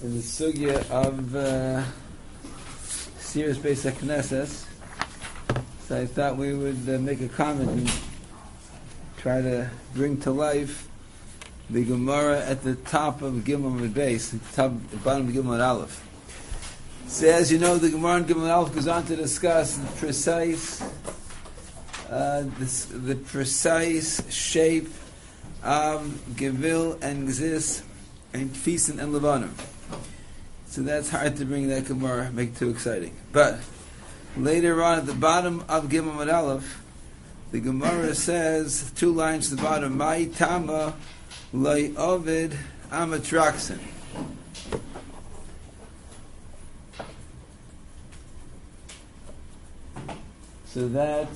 in the sugya of Sirius Beis HaKnesses. So I thought we would make a comment and try to bring to life the Gemara at the top of Gimel Amud Beis, the bottom of Gimel Amud Aleph. So as you know, the Gemara in Gimel Amud Aleph goes on to discuss the precise shape of Gevil and Gzis and Tfisin and Levanim. So that's hard to bring that Gemara, make it too exciting. But later on at the bottom of Gimel Amud Aleph, the Gemara says, 2 lines to the bottom, Mai Tama Lai Ovid Amatraxin. So that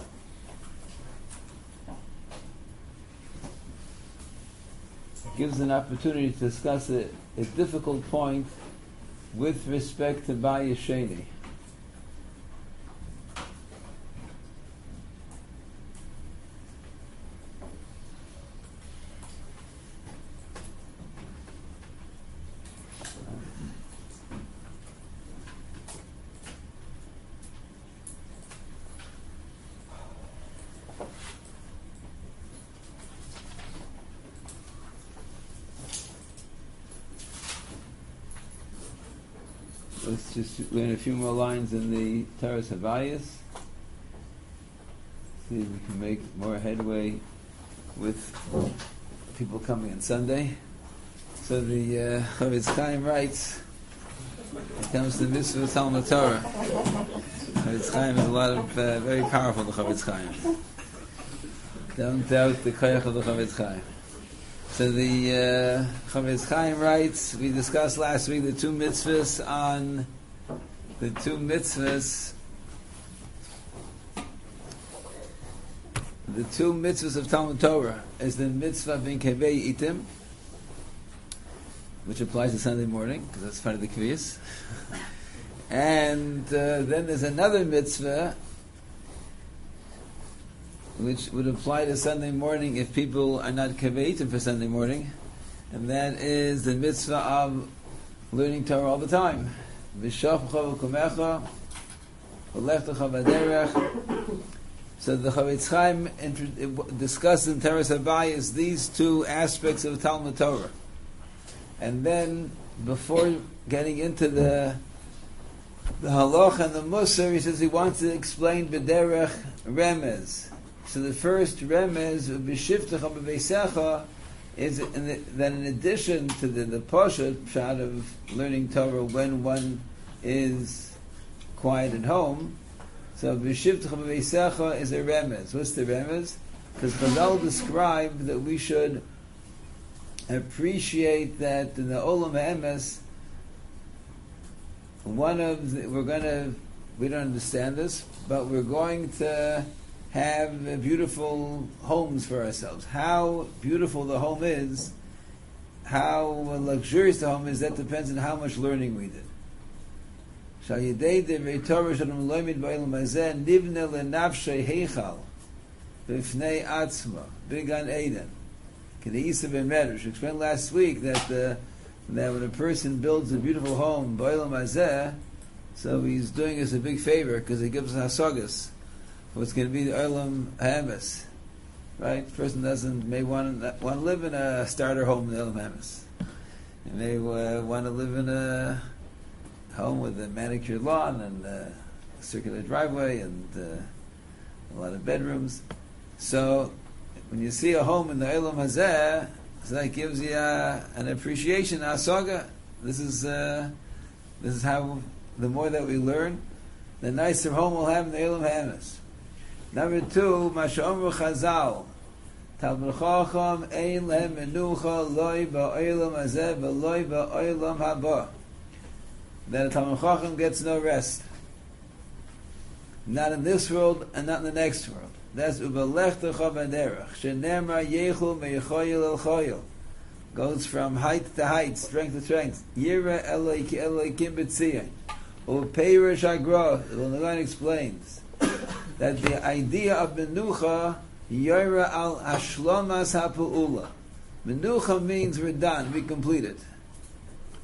gives an opportunity to discuss a difficult point with respect to Bayis Sheni. Let's just learn a few more lines in the Taras Havayas. See if we can make more headway with people coming on Sunday. So the Chavetz Chaim writes, it comes to this with Talmud Torah. Chavetz Chaim has a lot of very powerful the Chavetz Chaim. Don't doubt the koyach of the Chavetz Chaim. So the Chavetz Chaim writes, we discussed last week the two mitzvahs of Talmud Torah is the mitzvah bin kevei itim, which applies to Sunday morning, because that's part of the kviyas. And then there's another mitzvah which would apply to Sunday morning if people are not kaveitim for Sunday morning, and that is the mitzvah of learning Torah all the time. V'shafcha v'kumecha v'leftecha v'derech. So the Chavetz Chaim discussed in Teres Habayis these two aspects of Talmud Torah, and then before getting into the halach and the musar, he says he wants to explain b'derech remez. So the first remez of b'shiftecha b'veisecha is that in addition to the pashut shot of learning Torah when one is quiet at home, so b'shiftecha b'veisecha is a remez. What's the remez? Because Chazal described that we should appreciate that in the Olam HaEmes, we don't understand this, but we're going to have beautiful homes for ourselves. How beautiful the home is, how luxurious the home is, that depends on how much learning we did. We explained last week that when a person builds a beautiful home, so he's doing us a big favor because he gives us hasagas. What's going to be the Olam HaEmes, right? The person may want to live in a starter home in the Olam HaEmes. He may want to live in a home with a manicured lawn and a circular driveway and a lot of bedrooms. So when you see a home in the Olam Hazeh, so that gives you an appreciation, a saga. This is how the more that we learn, the nicer home we'll have in the Olam HaEmes. Number 2, Masha'omru Chazal, Talmud Chacham ein lehem menucha loy ba'olam hazeh v'loy ba'olam haba. That a Talmud Chacham gets no rest, not in this world and not in the next world. That's u'balechtacha b'derech shenemar yechul me'yechoyel el choyel, goes from height to height, strength to strength. Yira Elokim b'tzion u'peirish agra. The Lamban explains that the idea of menucha Yoira al Ashlomas HaPu'ula. Menucha means we're done, we completed.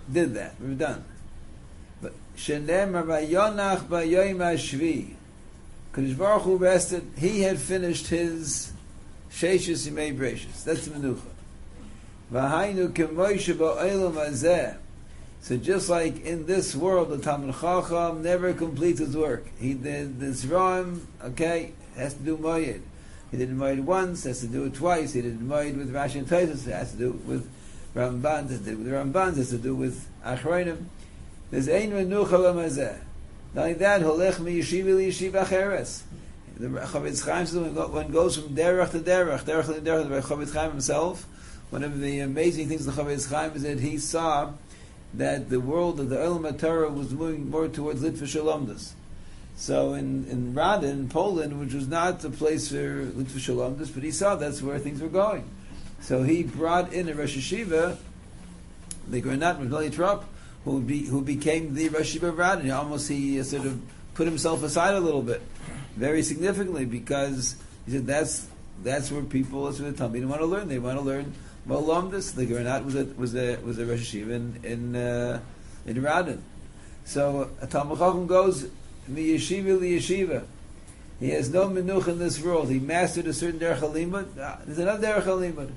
did that. We're done. But Shenemar Vayonach Bayoyim Hashvi. Kadosh Baruch Hu rested. He had finished his Sheishis Yimei Breishis. That's the Menucha. V'hainu Kemoishe Ba'olam Hazeh. So just like in this world, the Talmid Chacham never completes his work. He did this Zraim, okay, has to do Moyed. He did Moyed once, has to do it twice. He did Moyed with Rashi and Tosfos, has to do it with Ramban, has to do it with the Ramban, has to do it with Achronim. There's Ein Menucha L'Mazeh. Not only that, Holech Mi Yeshiva L'Yeshiva Acheres. The Chavetz Chaim says one goes from Derech to Derech, Derech to Derech. The Chavetz Chaim himself, one of the amazing things of the Chavetz Chaim is that he saw that the world of the Olam HaTorah was moving more towards Litvish Shalomdas. So in Radin, Poland, which was not a place for Litvish Shalomdas, but he saw that's where things were going. So he brought in a Rosh Yeshiva, the Granat Mevali Trop, who became the Rosh Yeshiva of Radin. He sort of put himself aside a little bit, very significantly, because he said that's where people, that's where the Talmidim want to learn. They want to learn Molamdus. The Granat was a Rosh Yeshiva in Radin. So a Talmid Chacham goes mi yeshiva li yeshiva. He has no menuch in this world. He mastered a certain derech halimud. There's another derech halimud.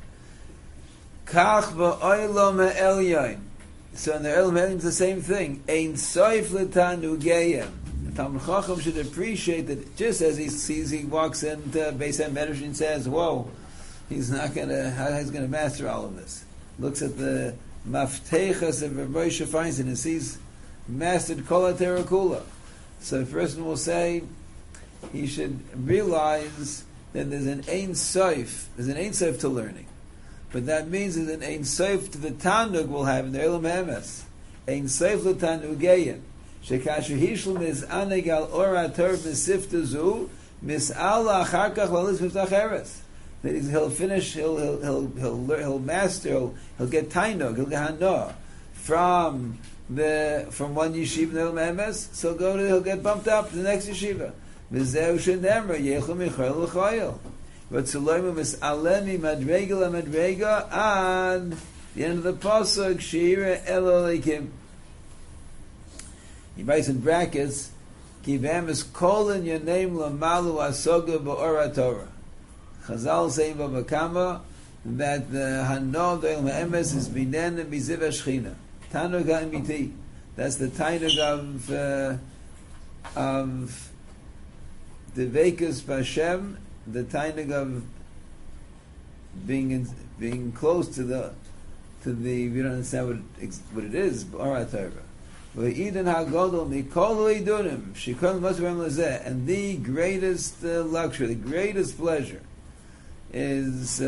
Kach ba'olam ha'elyon. So in the Olam ha'elyon it's the same thing. Ein soif l'tanu geyem. The Talmid Chacham should appreciate that just as he walks into Beis HaMedrash and says, "Whoa, he's gonna master all of this." Looks at the Maftechas of Rav Moshe Feinstein and sees mastered Kol HaTorah Kula. So a person will say he should realize that there's an Ein Sof to learning. But that means there's an Ein Sof to the Tanug we'll have in the Olam Emes. Ein Sof l'Tanugeyim. Shekashu Hishlam is Anegal Ora Torah B'Sifta Zu Mis'ala Achar Kach Lalis Miftach Eretz. That he'll finish, he'll master, he'll get tainug, he'll get hana from one yeshiva in Olam Emes. So he'll get bumped up to the next yeshiva. V'zeu shenemra yechol michayil l'chayil. V'tzuloyim mis'alemi madrega l'madrega ad the end of the pasuk sheira elo leikim. He writes in brackets, Kivem is kolin your name l'malu asoga ba'ora Torah. Chazal say Babakama that the Hano of the Olam Emes is Binen and Biziv Shechina. Tanug HaEmiti. That's the Tanug of the Vekas B'Hashem, the Tanug of being close to the we don't understand what it is, B'Ora Torah. V'Iden HaGodol Mikol Idunim Shikol Masvarem Lazeh, and the greatest luxury, the greatest pleasure is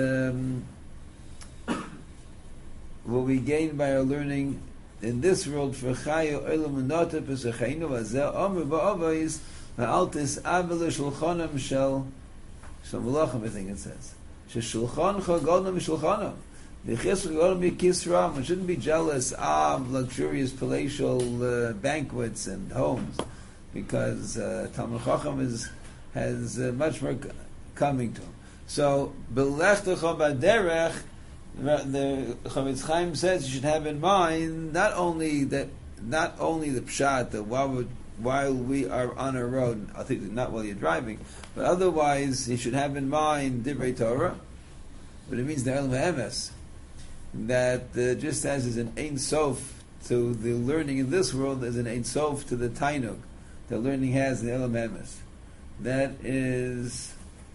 what we gain by our learning in this world for Chayu Olam Nota Pesachaynu Vazeh Omer Ba'avayis Va'altis Avelu Shulchanam Shel Malachim, I think it says Shulchancha Godam Shulchanam V'Chis Godam Yikisram. We shouldn't be jealous of luxurious palatial banquets and homes, because Talmid Chacham has much more coming to him. So, Belechtecha Baderech, the Chavetz Chaim says you should have in mind not only the pshat that while we are on a road, I think not while you're driving, but otherwise you should have in mind Divrei Torah, but it means the Olam Emes, that just as is an Ein Sof to the learning in this world, there's an Ein Sof to the Tainug that learning has in the Olam Emes. That is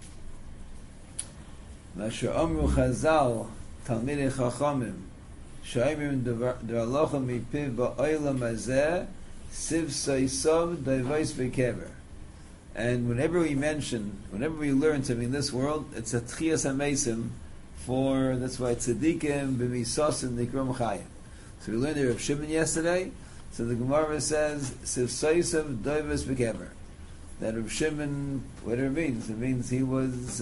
Masha Amru Chazal Talmidei Chachamim Sha'imim D'Alocha Mipiv Ba'olam Hazeh Siv Soisov D'Avos B'Kever. And whenever we learn something in this world, it's a Tchias HaMeisim that's why Tzadikim B'Misosim Nikrom Chayim. So we learned the Rav Shimon yesterday. So the Gemara says Siv Soisov D'Avos B'Kever. That Rav Shimon, whatever it means he was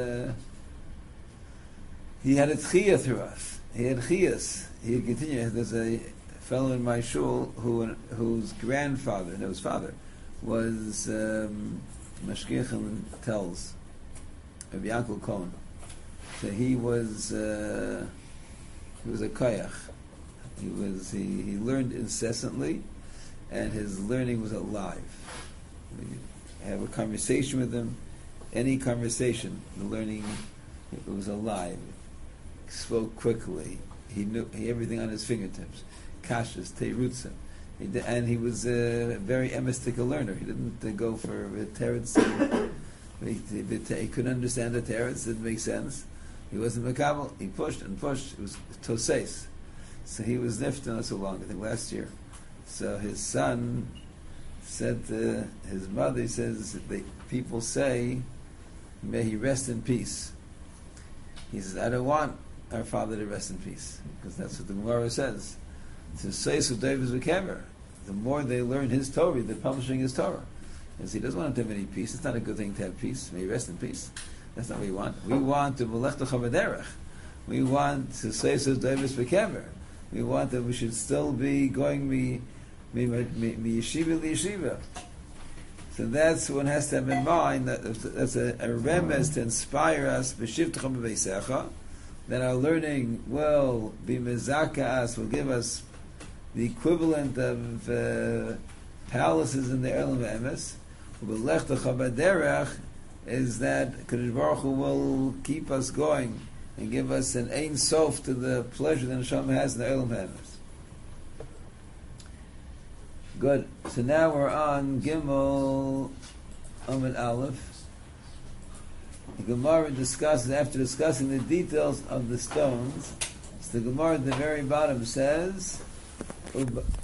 he had a tchiyah through us. He had chiyas. He continued. There's a fellow in my shul whose grandfather, no, his father, was Mashgiach and tells of Yaakov Cohen. So he was a koyach. He learned incessantly, and his learning was alive. You have a conversation with him, any conversation, the learning, it was alive. He spoke quickly. He knew everything on his fingertips. Kashas, Teirutzim. And he was a very mystical learner. He didn't go for teretz. He couldn't understand the teretz. Didn't make sense. He wasn't makabel. He pushed and pushed. It was toseis. So he was nifta not so long. I think last year. So his son said to his mother, he says, people say, may he rest in peace. He says, I don't want our father to rest in peace, because that's what the Gemara says. To say so David Zukever, the more they learn his Torah, they're publishing his Torah. And so he doesn't want to have any peace. It's not a good thing to have peace. May he rest in peace. That's not what we want. We want to Melech T'chavaderech. We want to say so David Zukever. We want that we should still be going mi yeshiva li yeshiva. So that's one has to have in mind. That's a remez to inspire us. B'shivtechem b'veisecha. That our learning will be mezaka us, will give us the equivalent of palaces in the Erlam Emes. B'lech T'chavaderech is that Kadosh Baruch Hu will keep us going and give us an ein sof to the pleasure that Hashem has in the Erlam Emes. Good. So now we're on Gimel Amud Aleph. The Gemara discusses, after discussing the details of the stones, so the Gemara at the very bottom says,